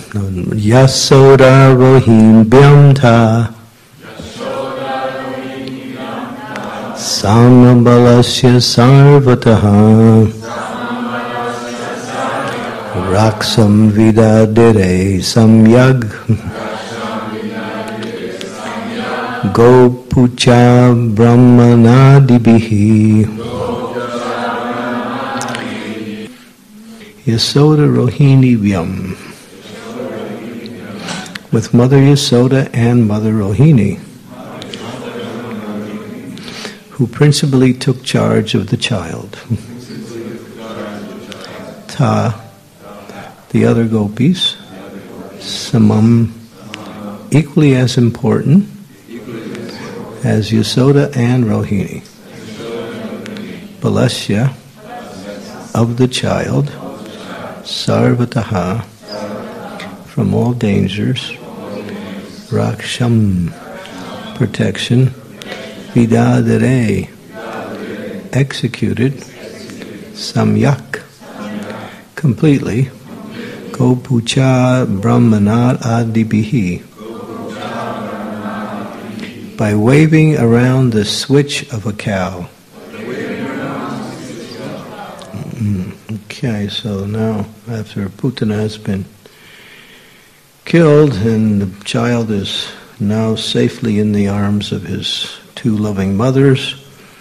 Yasoda Rohim Tha Samabalasya Sarvataha Raksam Vidadire Samyag Gopucha Brahmanadibihi Yasoda Rohini Vyam. With Mother Yasoda and Mother Rohini, who principally took charge of the child. Ta, the other gopis, Samam, equally as important as Yasoda and Rohini. Balasya, of the child, Sarvataha, from all dangers, Raksham, protection, Vidadare, executed, Samyak, completely, Gopucha Brahmanat Adibihi, by waving around the switch of a cow. Okay, so now after Putana has been killed and the child is now safely in the arms of his two loving mothers,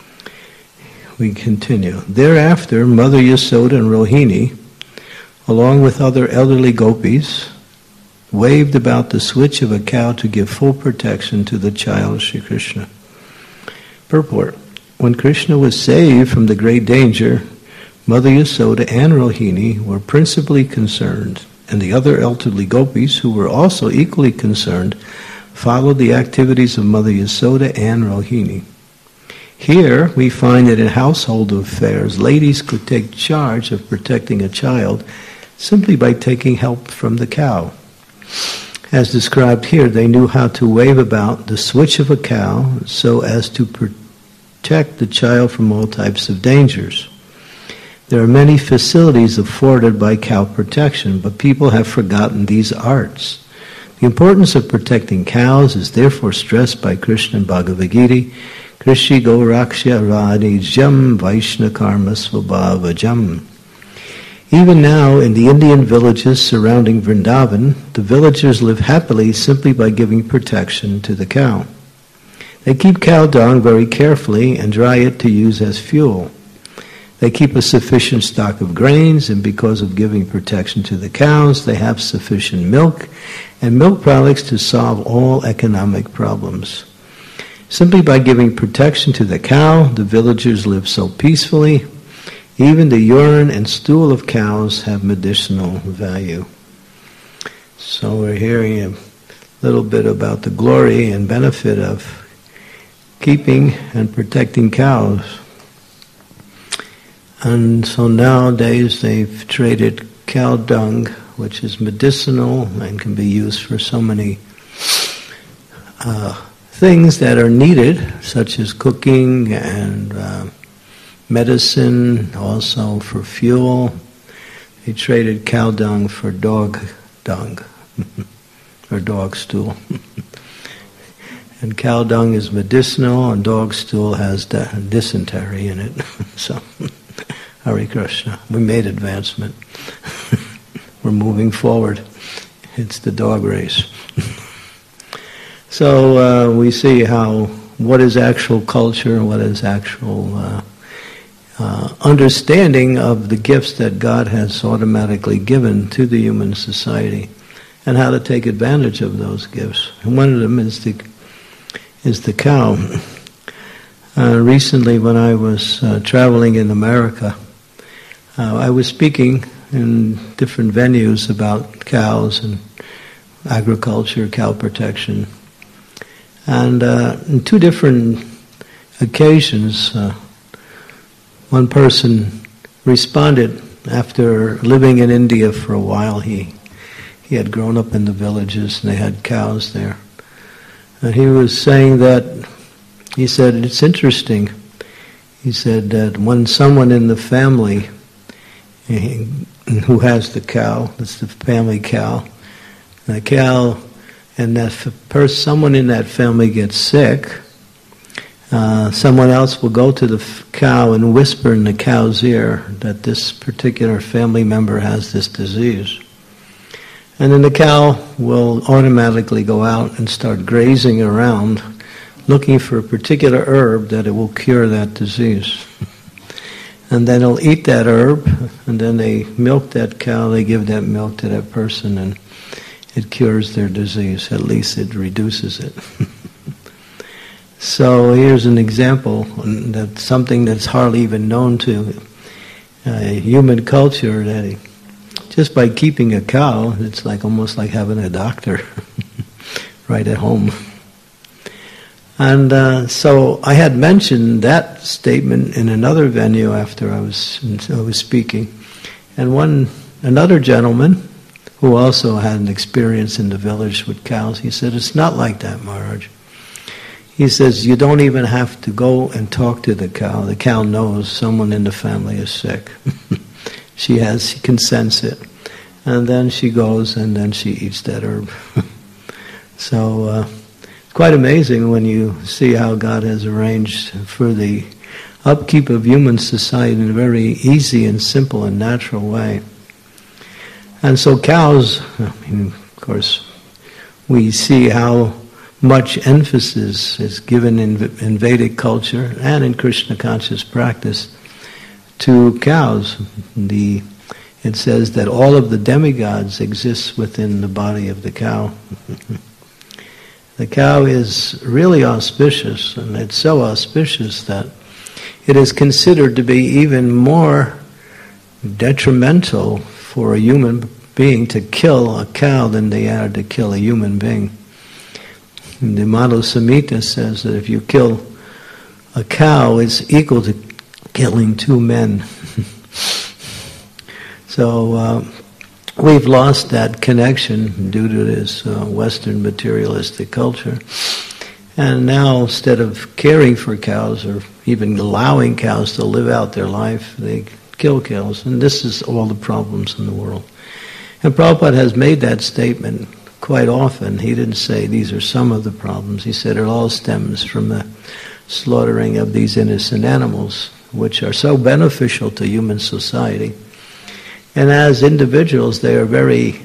we continue. Thereafter, Mother Yasoda and Rohini, along with other elderly gopis, waved about the switch of a cow to give full protection to the child Sri Krishna. Purport. When Krishna was saved from the great danger, Mother Yasoda and Rohini were principally concerned, and the other elderly gopis, who were also equally concerned, followed the activities of Mother Yasoda and Rohini. Here we find that in household affairs, ladies could take charge of protecting a child simply by taking help from the cow. As described here, they knew how to wave about the switch of a cow so as to protect the child from all types of dangers. There are many facilities afforded by cow protection, but people have forgotten these arts. The importance of protecting cows is therefore stressed by Krishna in Bhagavad Gita, Krishi go rakshya rani jam vaishna karma svabhavajam. Even now, in the Indian villages surrounding Vrindavan, the villagers live happily simply by giving protection to the cow. They keep cow dung very carefully and dry it to use as fuel. They keep a sufficient stock of grains, and because of giving protection to the cows, they have sufficient milk and milk products to solve all economic problems. Simply by giving protection to the cow, the villagers live so peacefully. Even the urine and stool of cows have medicinal value. So we're hearing a little bit about the glory and benefit of keeping and protecting cows. And so nowadays they've traded cow dung, which is medicinal and can be used for so many things that are needed, such as cooking and medicine, also for fuel. They traded cow dung for dog dung, or dog stool. And cow dung is medicinal, and dog stool has dysentery in it. So, Hare Krishna. We made advancement. We're moving forward. It's the dog race. So we see what is actual culture, what is actual understanding of the gifts that God has automatically given to the human society, and how to take advantage of those gifts. And one of them is the cow. Recently, when I was traveling in America, I was speaking in different venues about cows and agriculture, cow protection. And in two different occasions, one person responded after living in India for a while. He had grown up in the villages and they had cows there. And he was saying that, he said, it's interesting. He said that when someone in the family who has the cow, that's the family cow, The cow, and that someone in that family gets sick, someone else will go to the cow and whisper in the cow's ear that this particular family member has this disease. And then the cow will automatically go out and start grazing around, looking for a particular herb that it will cure that disease. And then it'll eat that herb, and then they milk that cow, they give that milk to that person, and it cures their disease. At least it reduces it. So here's an example that's something that's hardly even known to human culture, that just by keeping a cow, it's like almost like having a doctor right at home. And so I had mentioned that statement in another venue after I was speaking, and another gentleman who also had an experience in the village with cows, he said, "It's not like that, Maharaj." He says, "You don't even have to go and talk to the cow. The cow knows someone in the family is sick." She can sense it. And then she goes and then she eats that herb. So it's quite amazing when you see how God has arranged for the upkeep of human society in a very easy and simple and natural way. And so cows, of course, we see how much emphasis is given in Vedic culture and in Krishna conscious practice to cows. It says that all of the demigods exist within the body of the cow. The cow is really auspicious, and it's so auspicious that it is considered to be even more detrimental for a human being to kill a cow than they are to kill a human being. The Madhu Samhita says that if you kill a cow, it's equal to killing two men. So we've lost that connection due to this Western materialistic culture. And now, instead of caring for cows or even allowing cows to live out their life, they kill cows. And this is all the problems in the world. And Prabhupada has made that statement quite often. He didn't say these are some of the problems. He said it all stems from the slaughtering of these innocent animals, which are so beneficial to human society. And as individuals, they are very...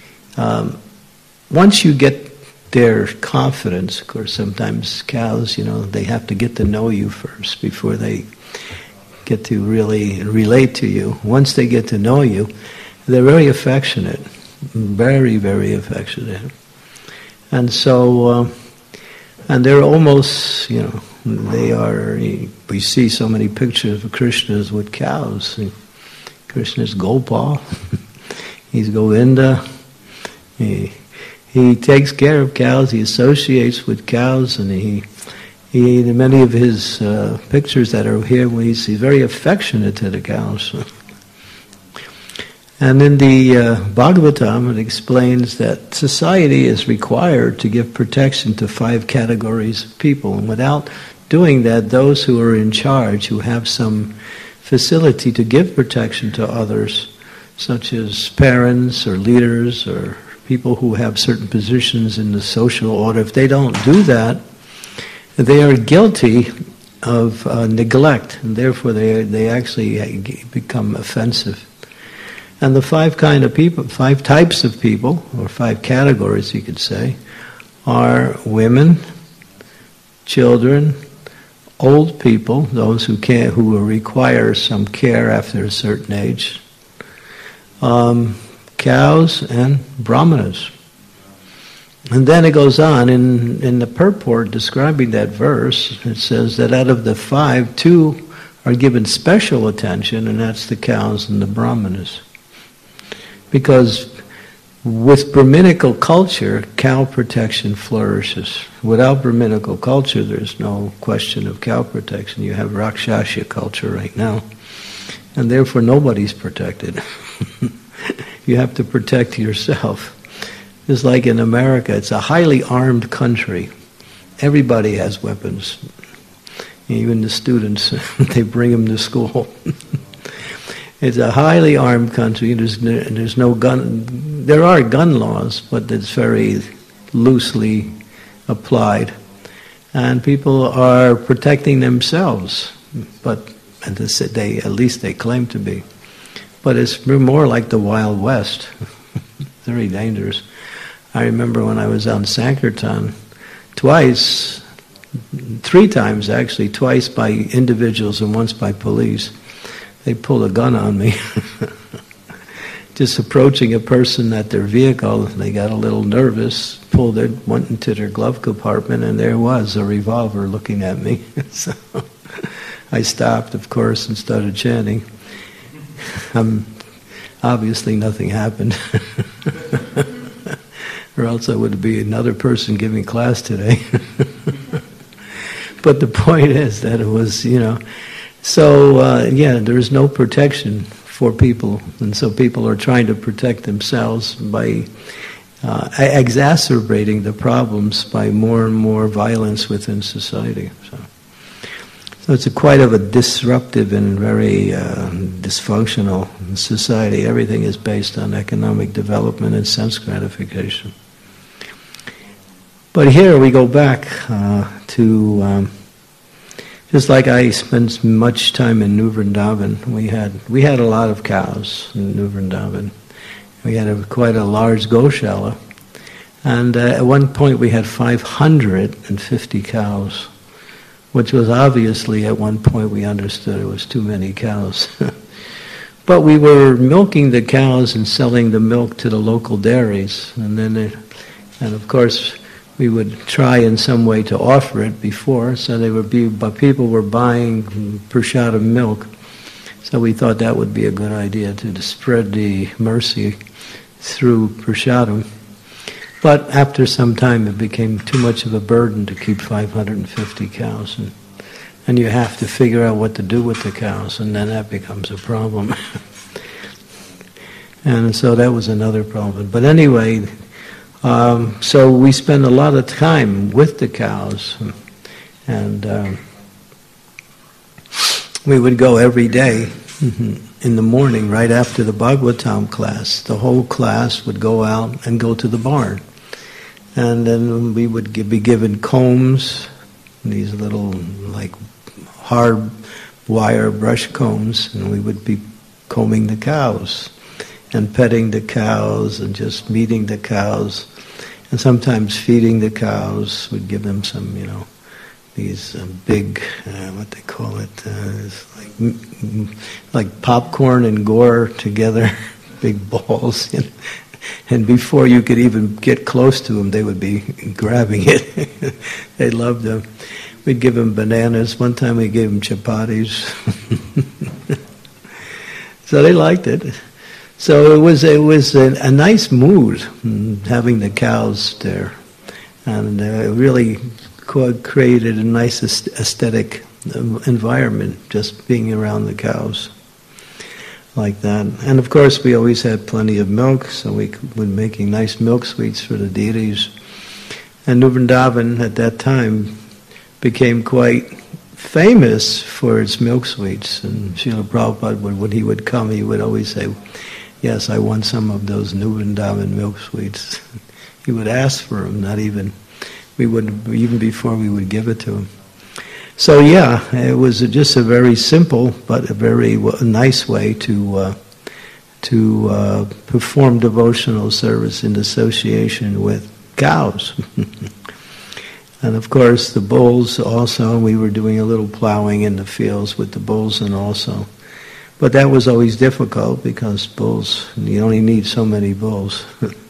once you get their confidence, of course, sometimes cows, they have to get to know you first before they get to really relate to you. Once they get to know you, they're very affectionate, very, very affectionate. And so, and they're almost, they are, we see so many pictures of Krishnas with cows. Krishna's Gopal, he's Govinda, he takes care of cows, he associates with cows, and he many of his pictures that are here, he's very affectionate to the cows. And in the Bhagavatam, it explains that society is required to give protection to 5 categories of people. And without doing that, those who are in charge, who have some facility to give protection to others, such as parents or leaders or people who have certain positions in the social order, if they don't do that, they are guilty of neglect, and therefore they actually become offensive. And the 5 types of people, or 5 categories you could say, are women, children, old people, those who require some care after a certain age, cows, and brahmanas. And then it goes on, in the purport describing that verse, it says that out of the 5, 2 are given special attention, and that's the cows and the brahmanas. Because with Brahminical culture, cow protection flourishes. Without Brahminical culture, there's no question of cow protection. You have Rakshasya culture right now, and therefore nobody's protected. You have to protect yourself. Just like in America, it's a highly armed country. Everybody has weapons. Even the students, they bring them to school. It's a highly armed country. There's no gun. There are gun laws, but it's very loosely applied, and people are protecting themselves. But at least they claim to be. But it's more like the Wild West. Very dangerous. I remember when I was on Sankirtan, three times actually, twice by individuals and once by police. They pulled a gun on me. Just approaching a person at their vehicle, they got a little nervous, went into their glove compartment, and there was a revolver looking at me. So I stopped, of course, and started chanting. Obviously nothing happened. Or else I would be another person giving class today. But the point is that it was, so there's no protection for people, and so people are trying to protect themselves by exacerbating the problems by more and more violence within society. So it's quite a disruptive and very dysfunctional society. Everything is based on economic development and sense gratification. But here we go back to just like I spent much time in New Vrindavan. We had a lot of cows in New Vrindavan. We had quite a large Goshala, and at one point we had 550 cows, which was obviously at one point we understood it was too many cows. But we were milking the cows and selling the milk to the local dairies, and of course we would try in some way to offer it before, so but people were buying per shot of milk. So we thought that would be a good idea to spread the mercy through prasadam. But after some time it became too much of a burden to keep 550 cows, and you have to figure out what to do with the cows, and then that becomes a problem. And so that was another problem. But anyway, so we spent a lot of time with the cows, and we would go every day in the morning right after the Bhagavatam class. The whole class would go out and go to the barn. And then we would be given combs, these little like hard wire brush combs, and we would be combing the cows and petting the cows and just meeting the cows, and sometimes feeding the cows. We'd give them some, these big, what they call it, like popcorn and gore together, big balls. And before you could even get close to them, they would be grabbing it. They loved them. We'd give them bananas. One time we gave them chapatis. So they liked it. So it was a nice mood having the cows there, and it really created a nice aesthetic environment just being around the cows like that. And of course we always had plenty of milk, so we were making nice milk sweets for the deities. And New Vrindavan at that time became quite famous for its milk sweets, and Srila Prabhupada, when he would come, he would always say, "Yes, I want some of those New Vrindavan milk sweets." He would ask for them, even before we would give it to him. So it was just a very simple but a very nice way to perform devotional service in association with cows. And of course the bulls also, we were doing a little plowing in the fields with the bulls and also. But that was always difficult because bulls, you only need so many bulls.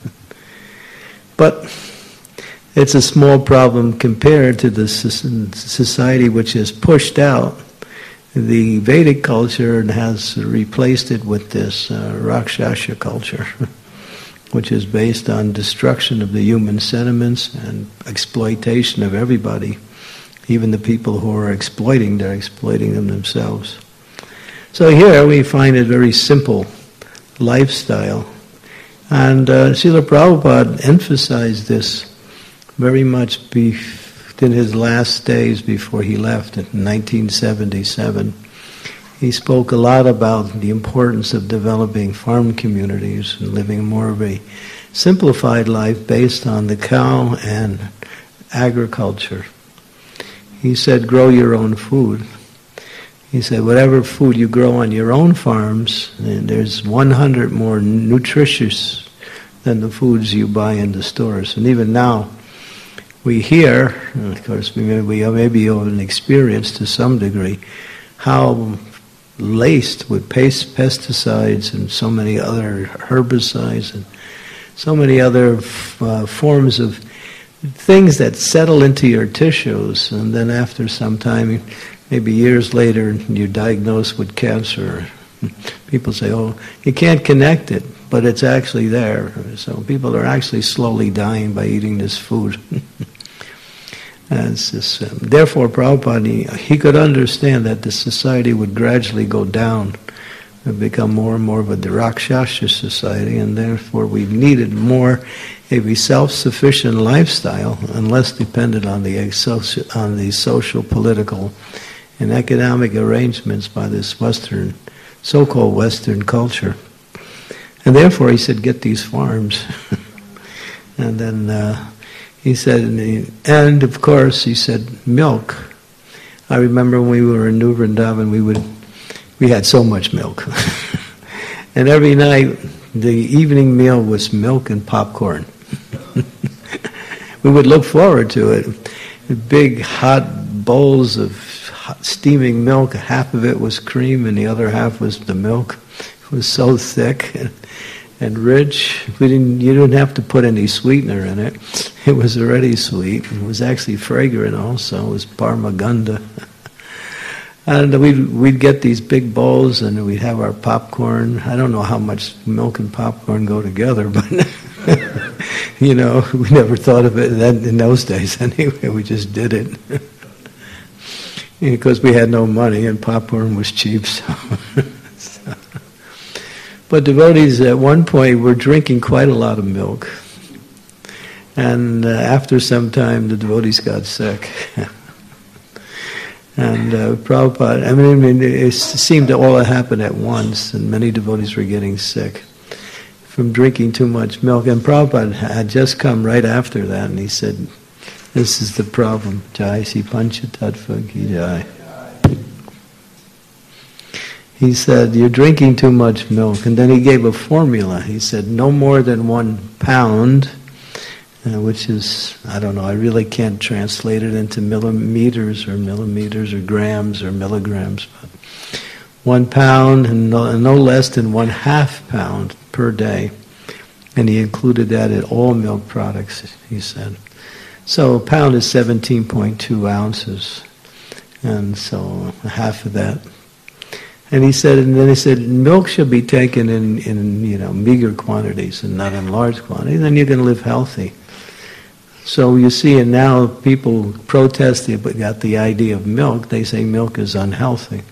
But it's a small problem compared to the society which has pushed out the Vedic culture and has replaced it with this Rakshasa culture, which is based on destruction of the human sentiments and exploitation of everybody. Even the people who are exploiting, they're exploiting them themselves. So here we find a very simple lifestyle. And Srila Prabhupada emphasized this very much in his last days before he left in 1977. he spoke a lot about the importance of developing farm communities and living more of a simplified life based on the cow and agriculture. He said, grow your own food. He said, whatever food you grow on your own farms, and there's 100 more nutritious than the foods you buy in the stores. And even now, we hear, and of course we maybe have an experience to some degree, how laced with pesticides and so many other herbicides and so many other forms of things that settle into your tissues, and then after some time, maybe years later, you're diagnosed with cancer. People say, oh, you can't connect it, but it's actually there. So people are actually slowly dying by eating this food. Therefore, Prabhupada, he could understand that the society would gradually go down and become more and more of a Rakshasa society, and therefore we needed more a self-sufficient lifestyle and less dependent on the social, political, and economic arrangements by this Western, so-called Western culture. And therefore he said, get these farms. And then he said, and of course he said, milk. I remember when we were in New Vrindavan, we had so much milk. And every night, the evening meal was milk and popcorn. We would look forward to it. Big hot bowls of hot steaming milk. Half of it was cream and the other half was the milk. It was so thick and rich. You didn't have to put any sweetener in it. It was already sweet. It was actually fragrant also. It was Parmaganda. And we'd get these big bowls and we'd have our popcorn. I don't know how much milk and popcorn go together, but we never thought of it in those days anyway. We just did it. Because we had no money and popcorn was cheap. So. But devotees at one point were drinking quite a lot of milk. And after some time the devotees got sick. And Prabhupada, it seemed to all happen at once, and many devotees were getting sick from drinking too much milk. And Prabhupada had just come right after that, and he said, this is the problem. Jai Si Pancha Tattva Ki Jai. He said, you're drinking too much milk. And then he gave a formula. He said, no more than 1 pound, which is, I don't know, I really can't translate it into millimeters or grams or milligrams. But 1 pound and no less than 1/2 pound per day. And he included that in all milk products, he said. So a pound is 17.2 ounces. And so half of that. And then he said, milk should be taken in meager quantities and not in large quantities. Then you can live healthy. So you see, and now people protest the idea of milk. They say milk is unhealthy.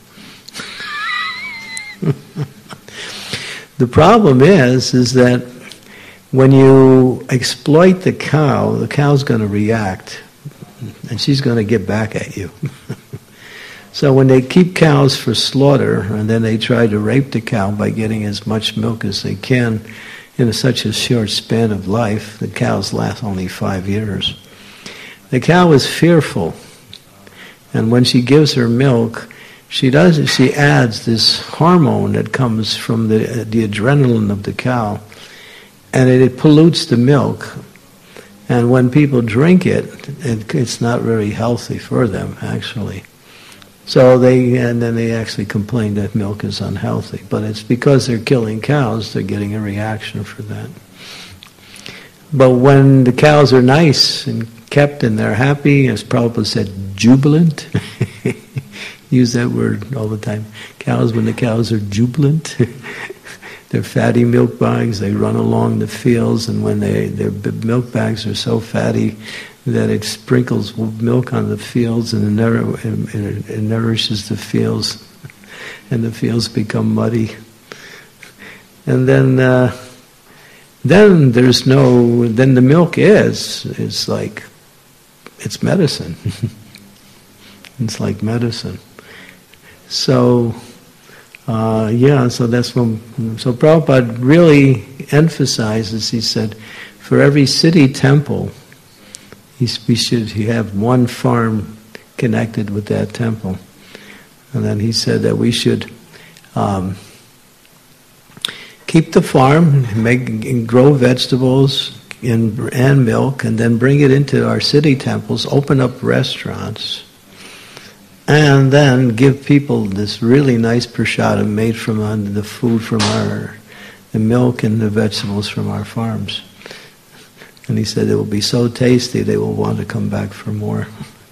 The problem is that when you exploit the cow's going to react, and she's going to get back at you. So when they keep cows for slaughter, and then they try to rape the cow by getting as much milk as they can in such a short span of life, the cows last only 5 years. The cow is fearful, and when she gives her milk, she adds this hormone that comes from the adrenaline of the cow, and it pollutes the milk. And when people drink it, it's not very healthy for them, actually. So then they actually complain that milk is unhealthy. But it's because they're killing cows, they're getting a reaction for that. But when the cows are nice and kept and they're happy, as Prabhupada said, jubilant. Use that word all the time. When the cows are jubilant, they're fatty milk bags, they run along the fields, and when their milk bags are so fatty that it sprinkles milk on the fields and it nourishes the fields, and the fields become muddy. And then the milk is like, it's medicine. It's like medicine. So So that's when. So Prabhupada really emphasizes. He said, for every city temple, we should have one farm connected with that temple. And then he said that we should keep the farm, and grow vegetables and milk, and then bring it into our city temples, open up restaurants, and then give people this really nice prasadam made from the food from the milk and the vegetables from our farms. And he said it will be so tasty they will want to come back for more.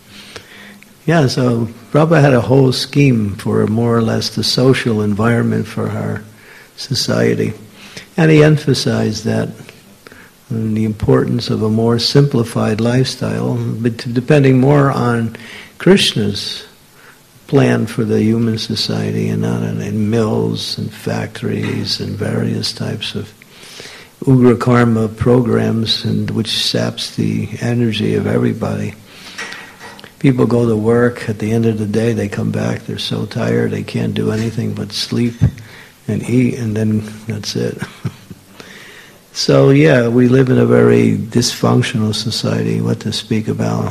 So Prabhupada had a whole scheme for more or less the social environment for our society. And he emphasized that, and the importance of a more simplified lifestyle, but depending more on Krishna's plan for the human society and not in mills and factories and various types of Ugra Karma programs, and which saps the energy of everybody. People go to work, at the end of the day they come back, they're so tired they can't do anything but sleep and eat, and then that's it. So we live in a very dysfunctional society, what to speak about.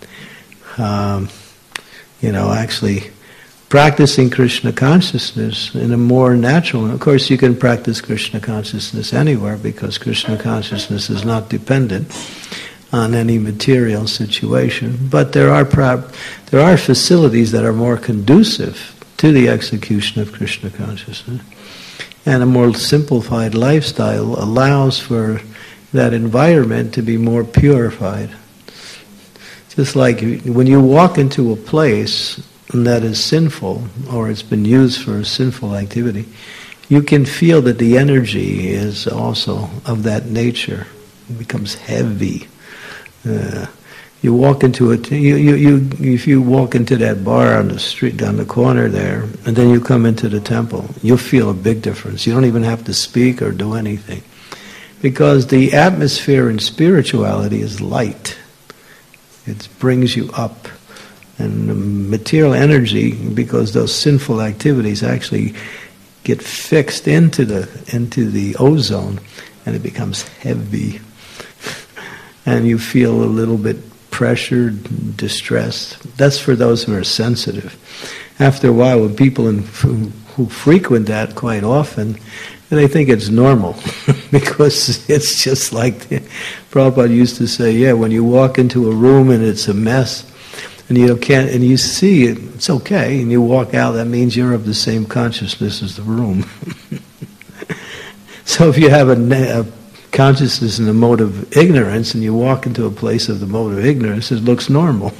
Actually practicing Krishna consciousness in a more natural, and of course you can practice Krishna consciousness anywhere, because Krishna consciousness is not dependent on any material situation, but there are facilities that are more conducive to the execution of Krishna consciousness, and a more simplified lifestyle allows for that environment to be more purified. Just like when you walk into a place that is sinful, or it's been used for a sinful activity, you can feel that the energy is also of that nature. It becomes heavy. You walk into it. If you walk into that bar on the street, down the corner there, and then you come into the temple, you'll feel a big difference. You don't even have to speak or do anything, because the atmosphere in spirituality is light. It brings you up, and the material energy, because those sinful activities actually get fixed into the ozone, and it becomes heavy. And you feel a little bit pressured, distressed. That's for those who are sensitive. After a while, when people who frequent that quite often, they think it's normal, because it's just like Prabhupada used to say, when you walk into a room and it's a mess, and you see it's okay, and you walk out, that means you're of the same consciousness as the room. So if you have a consciousness in the mode of ignorance, and you walk into a place of the mode of ignorance, it looks normal.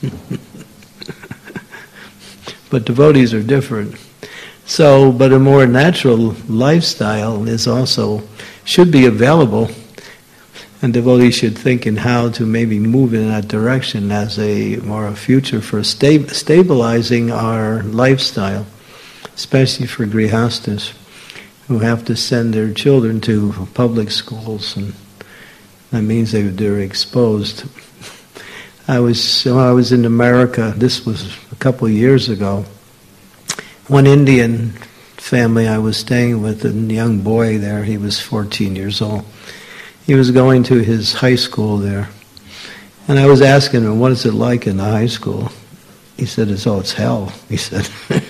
But devotees are different. So, but a more natural lifestyle should be available, and devotees should think in how to maybe move in that direction as a future for stabilizing our lifestyle, especially for grihastas who have to send their children to public schools, and that means they're exposed. When I was in America, this was a couple of years ago, one Indian family I was staying with, a young boy there, he was 14 years old. He was going to his high school there. And I was asking him, what is it like in the high school? He said, it's hell. He said,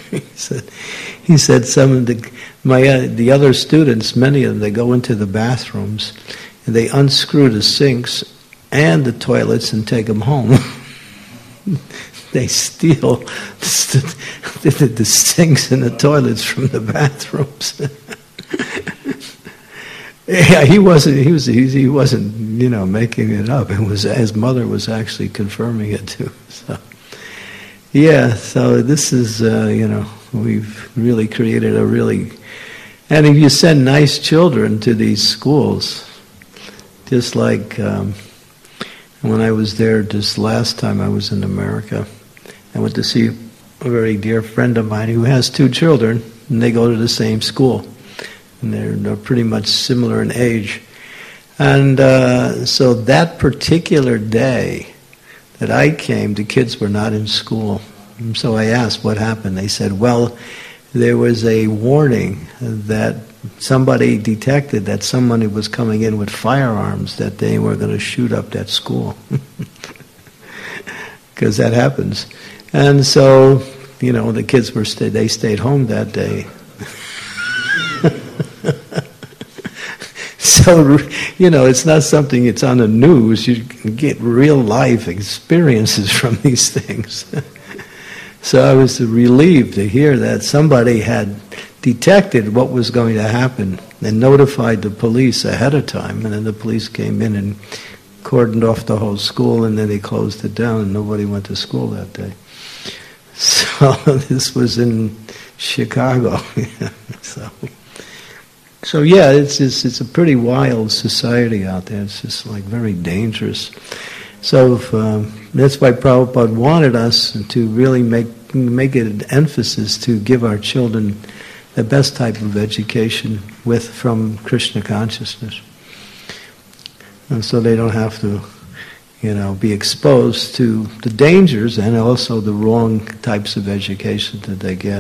some of the other students, many of them, they go into the bathrooms and they unscrew the sinks and the toilets and take them home. They steal the sinks and the toilets from the bathrooms. He wasn't making it up. It was, his mother was actually confirming it too. So this is we've really created and if you send nice children to these schools, just like when I was there just last time I was in America, I went to see a very dear friend of mine who has 2 children, and they go to the same school. And they're pretty much similar in age. And so that particular day that I came, the kids were not in school. And so I asked what happened. They said, there was a warning that somebody detected that somebody was coming in with firearms, that they were going to shoot up that school. Because that happens. And so, the kids they stayed home that day. So, it's not something it's on the news. You can get real life experiences from these things. So I was relieved to hear that somebody had detected what was going to happen and notified the police ahead of time. And then the police came in and cordoned off the whole school, and then they closed it down, and nobody went to school that day. So this was in Chicago. So yeah, it's a pretty wild society out there. It's just like very dangerous. So that's why Prabhupada wanted us to really make it an emphasis to give our children the best type of education from Krishna consciousness. And so they don't have to, be exposed to the dangers and also the wrong types of education that they get.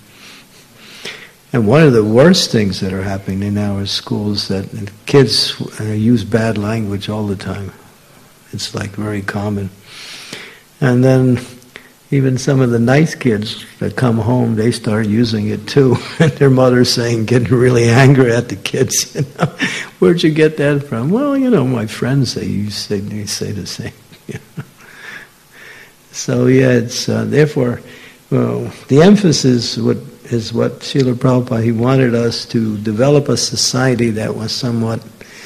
And one of the worst things that are happening in our schools that kids use bad language all the time. It's like very common. And then even some of the nice kids that come home, they start using it too. And their mother's getting really angry at the kids. Where'd you get that from? Well, my friends, they say the same. So yeah, it's therefore, the emphasis is what Srila Prabhupada, he wanted us to develop a society that was somewhat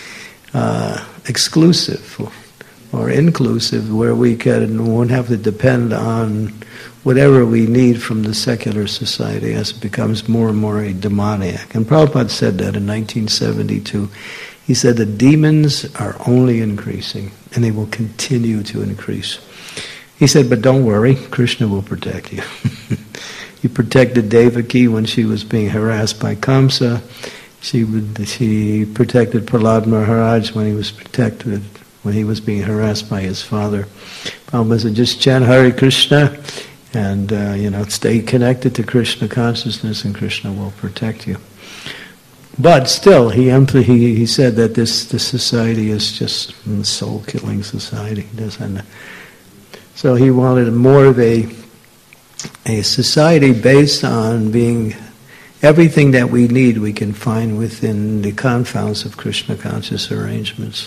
exclusive or inclusive, where we won't have to depend on whatever we need from the secular society as it becomes more and more a demoniac. And Prabhupada said that in 1972. He said the demons are only increasing, and they will continue to increase. He said, but don't worry, Krishna will protect you. He protected Devaki when she was being harassed by Kamsa. She protected Prahlad Maharaj when he was being harassed by his father. Prabhupada said, just chant Hare Krishna and stay connected to Krishna consciousness, and Krishna will protect you. But still, he said that this society is just a soul-killing society. So he wanted more of a society based on being everything that we need we can find within the confounds of Krishna conscious arrangements.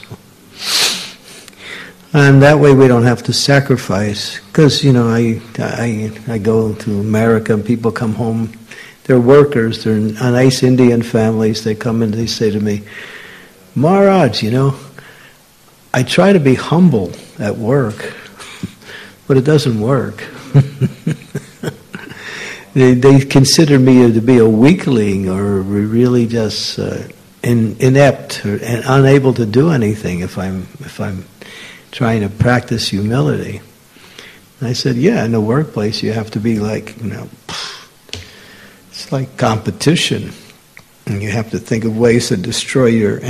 And that way we don't have to sacrifice. Because, I go to America and people come home, they're workers, they're nice Indian families, they come in and they say to me, Maharaj, I try to be humble at work, but it doesn't work. They consider me to be a weakling or really just inept or unable to do anything if I'm trying to practice humility. And I said, yeah, in the workplace you have to be like, it's like competition. And you have to think of ways to destroy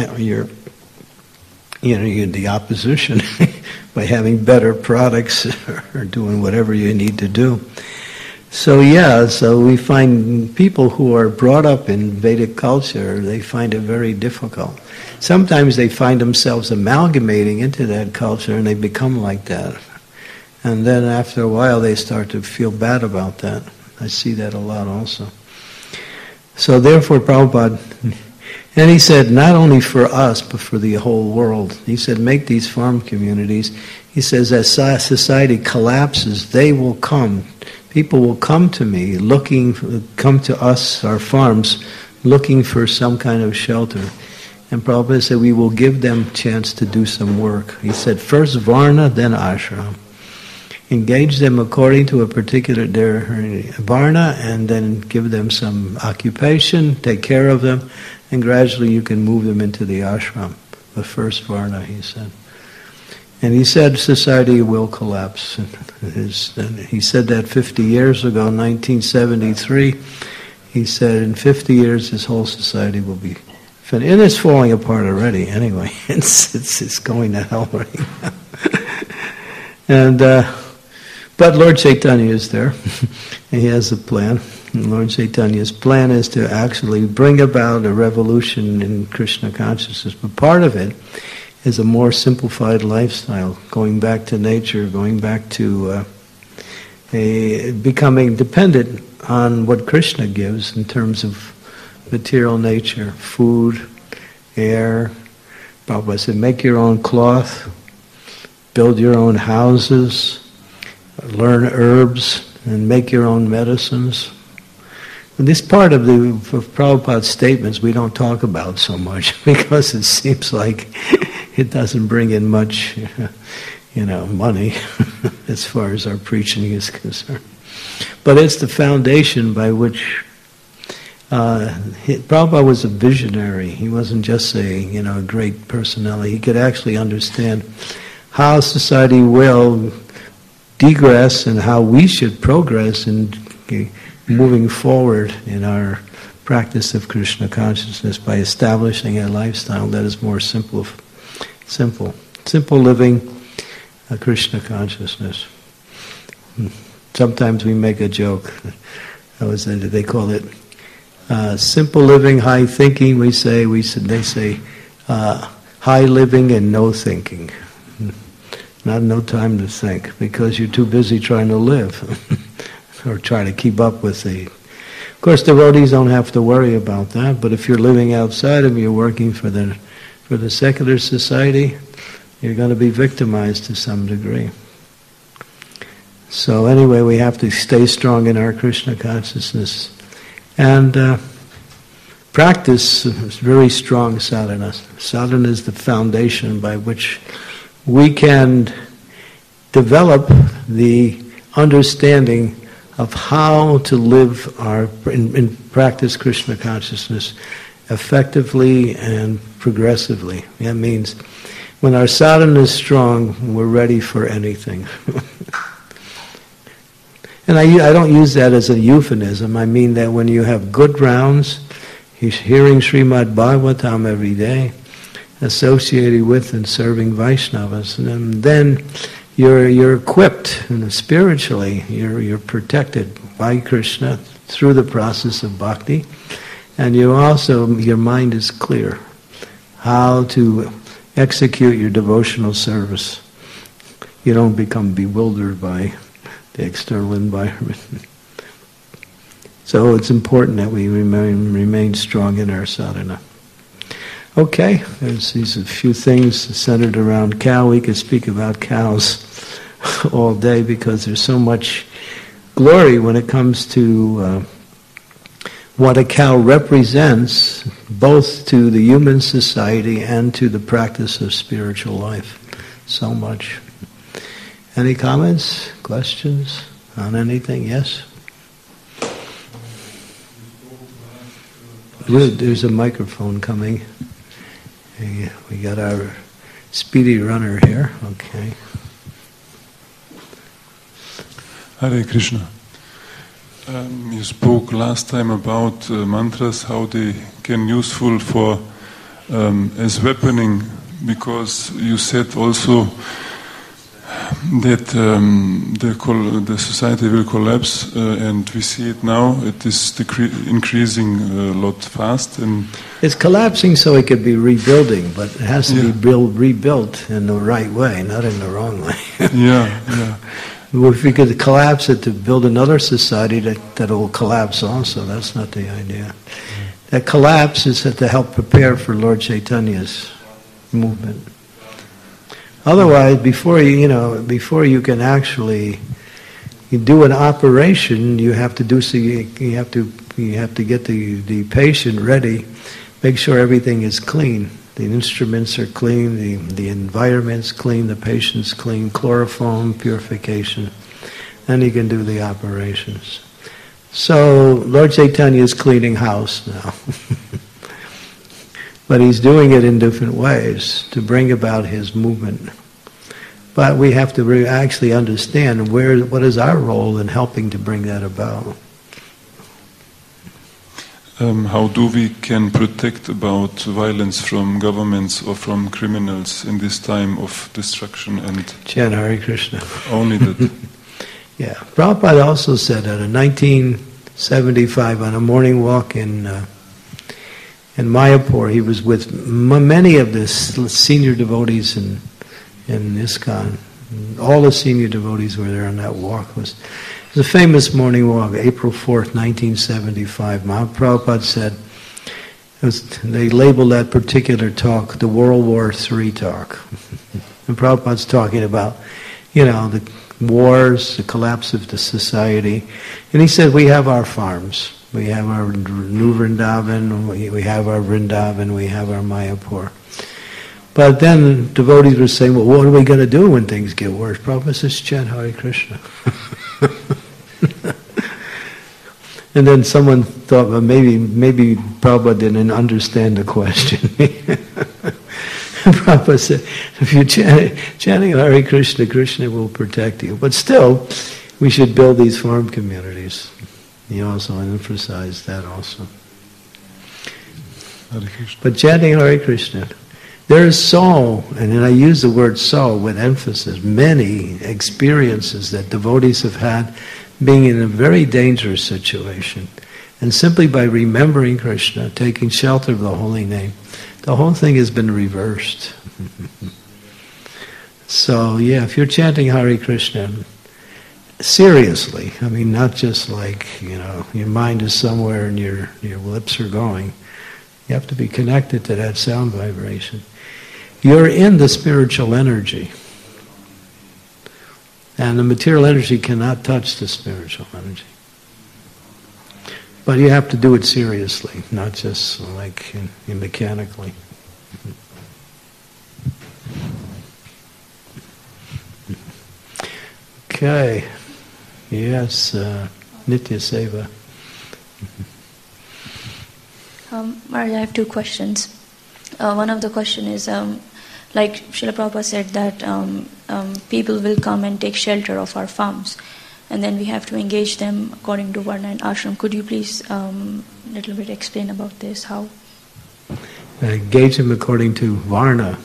the opposition by having better products or doing whatever you need to do. So we find people who are brought up in Vedic culture, they find it very difficult. Sometimes they find themselves amalgamating into that culture and they become like that. And then after a while they start to feel bad about that. I see that a lot also. So therefore Prabhupada, and he said not only for us but for the whole world, he said make these farm communities. He says as society collapses, they will come. People will come to me, come to us, our farms, looking for some kind of shelter. And Prabhupada said we will give them a chance to do some work. He said first Varna, then Ashram. Engage them according to a particular their Varna, and then give them some occupation, take care of them, and gradually you can move them into the ashram. The first Varna, he said. And he said society will collapse. He said that 50 years ago, 1973. He said in 50 years this whole society will be finished. And it's falling apart already anyway. It's going to hell right now. And but Lord Chaitanya is there. And he has a plan. Lord Chaitanya's plan is to actually bring about a revolution in Krishna consciousness, but part of it is a more simplified lifestyle, going back to nature, going back to becoming dependent on what Krishna gives in terms of material nature, food, air. Prabhupada said, make your own cloth, build your own houses, learn herbs, and make your own medicines. And this part of Prabhupada's statements we don't talk about so much because it seems like it doesn't bring in much, money as far as our preaching is concerned. But it's the foundation by which Prabhupada was a visionary. He wasn't just a great personality. He could actually understand how society will digress and how we should progress in moving forward in our practice of Krishna consciousness by establishing a lifestyle that is more simple living Krishna consciousness. Sometimes we make a joke. They call it simple living, high thinking. They say high living and no thinking. No time to think because you're too busy trying to live. Or try to keep up with Of course, devotees don't have to worry about that, but if you're living outside of you're working for the secular society, you're going to be victimized to some degree. So anyway, we have to stay strong in our Krishna consciousness and practice very strong sadhana. Sadhana is the foundation by which we can develop the understanding of how to live in practice Krishna consciousness effectively and progressively. That means when our sadhana is strong, we're ready for anything. And I don't use that as a euphemism. I mean that when you have good rounds, hearing Srimad Bhagavatam every day, associated with and serving Vaishnavas, and then you're equipped spiritually. You're protected by Krishna through the process of bhakti, and your mind is clear how to execute your devotional service. You don't become bewildered by the external environment. So it's important that we remain strong in our sadhana. Okay, there's a few things centered around cow. We could speak about cows all day because there's so much glory when it comes to what a cow represents, both to the human society and to the practice of spiritual life. So much. Any comments, questions on anything? Yes? There's a microphone coming. We got our speedy runner here. Okay. Hare Krishna. You spoke last time about mantras, how they can useful for as weaponing, because you said also that the society will collapse, and we see it now. It is increasing a lot fast, and it's collapsing so it could be rebuilding, but it has to be rebuilt in the right way, not in the wrong way. Yeah. If we could collapse it to build another society that will collapse also, that's not the idea. That collapse is to help prepare for Lord Chaitanya's movement. Otherwise, before you can actually do an operation, you have to get the patient ready, make sure everything is clean. The instruments are clean, the environment's clean, the patient's clean, chloroform, purification. Then you can do the operations. So Lord Chaitanya is cleaning house now. But he's doing it in different ways to bring about his movement. But we have to actually understand what is our role in helping to bring that about. How do we can protect about violence from governments or from criminals in this time of destruction and chant Hare Krishna? Only that. Yeah, Prabhupada also said that in 75 on a morning walk in Mayapur. He was with many of the senior devotees in ISKCON. All the senior devotees were there on that walk. It was a famous morning walk, April 4th, 1975. Mahaprabhupada said, they labeled that particular talk the World War III talk. And Prabhupada's talking about, the wars, the collapse of the society. And he said, we have our farms. We have our New Vrindavan, we have our Vrindavan, we have our Mayapur. But then devotees were saying, well, what are we going to do when things get worse? Prabhupada says, chant Hare Krishna. And then someone thought, well, maybe Prabhupada didn't understand the question. Prabhupada said, if you're chanting Hare Krishna, Krishna will protect you. But still, we should build these farm communities. He also emphasized that also. But chanting Hare Krishna, there is so, and then I use the word so with emphasis, many experiences that devotees have had being in a very dangerous situation. And simply by remembering Krishna, taking shelter of the holy name, the whole thing has been reversed. So if you're chanting Hare Krishna, seriously, not just like, your mind is somewhere and your lips are going. You have to be connected to that sound vibration. You're in the spiritual energy. And the material energy cannot touch the spiritual energy. But you have to do it seriously, not just like mechanically. Okay. Yes, Nitya Seva. Maharaj, I have two questions. One of the question is, like Srila Prabhupada said that people will come and take shelter of our farms, and then we have to engage them according to Varna and Ashram. Could you please little bit explain about this? How? Engage them according to Varna.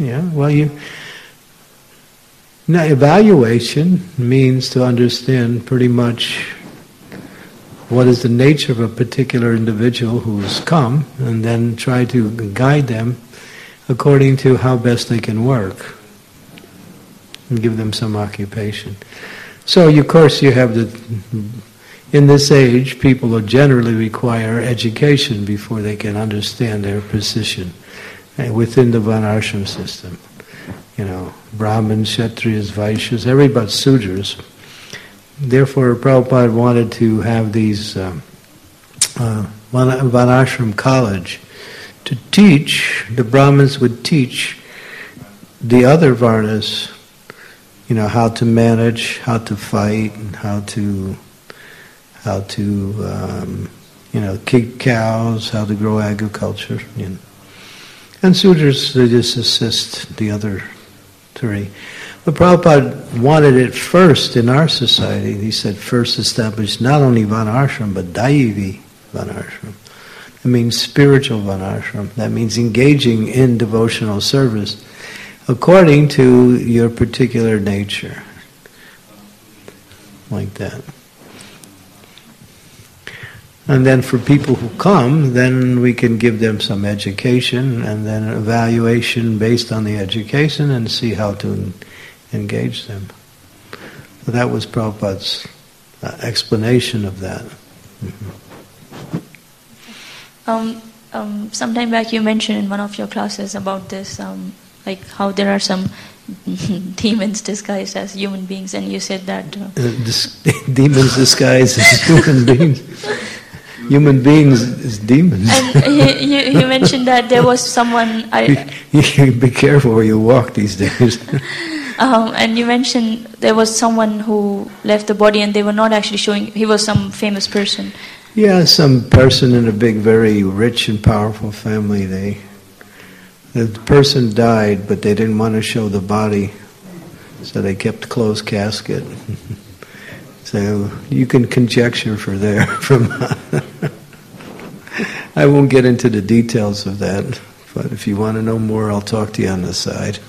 Evaluation means to understand pretty much what is the nature of a particular individual who's come, and then try to guide them according to how best they can work, and give them some occupation. So, of course, you have in this age, people will generally require education before they can understand their position within the Varnashram system. Brahmins, Kshatriyas, Vaishyas, everybody Sudras. Therefore, Prabhupada wanted to have these Varnashram college to teach. The Brahmins would teach the other Varnas, how to manage, how to fight, and how to keep cows, how to grow agriculture. And Sudras, they just assist the other three. But Prabhupada wanted it first in our society. He said first establish not only Varnashram, but Daivi Varnashram. That means spiritual Varnashram. That means engaging in devotional service according to your particular nature. Like that. And then for people who come, then we can give them some education and then an evaluation based on the education and see how to engage them. So that was Prabhupada's explanation of that. Sometime back you mentioned in one of your classes about this, like how there are some demons disguised as human beings, and you said that... demons disguised as human beings. Human beings is demons. And you mentioned that there was someone... You be careful where you walk these days. And you mentioned there was someone who left the body and they were not actually showing... He was some famous person. Yeah, some person in a big, very rich and powerful family. The person died, but they didn't want to show the body, so they kept closed casket. So you can conjecture from I won't get into the details of that, but if you want to know more, I'll talk to you on the side.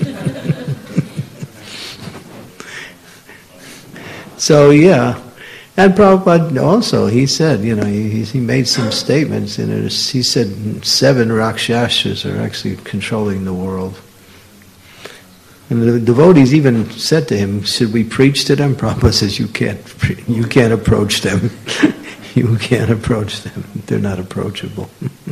So And Prabhupada also, he said, he made some statements in it. He said 7 Rakshasas are actually controlling the world. And the devotees even said to him, should we preach to them? Prabhupada says, you can't approach them. You can't approach them. They're not approachable.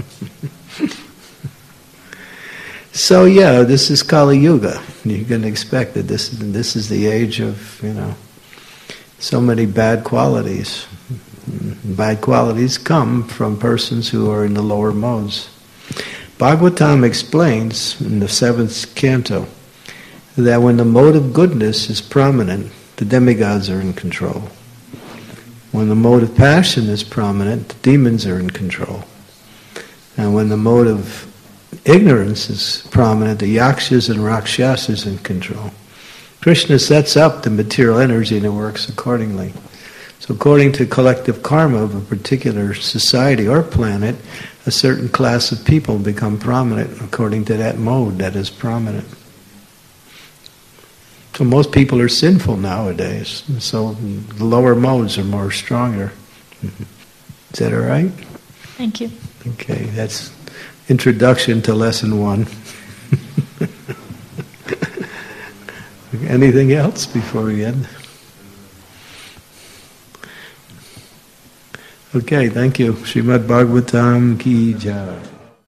So yeah, this is Kali Yuga. You can expect that this is the age of, so many bad qualities. Bad qualities come from persons who are in the lower modes. Bhagavatam explains in the 7th canto that when the mode of goodness is prominent, the demigods are in control. When the mode of passion is prominent, the demons are in control. And when the mode of ignorance is prominent, the yakshas and rakshasas are in control. Krishna sets up the material energy and it works accordingly. So according to collective karma of a particular society or planet, a certain class of people become prominent according to that mode that is prominent. So most people are sinful nowadays. So the lower modes are more stronger. Is that all right? Thank you. Okay, that's introduction to lesson 1. Anything else before we end? Okay, thank you. Srimad Bhagavatam ki jai.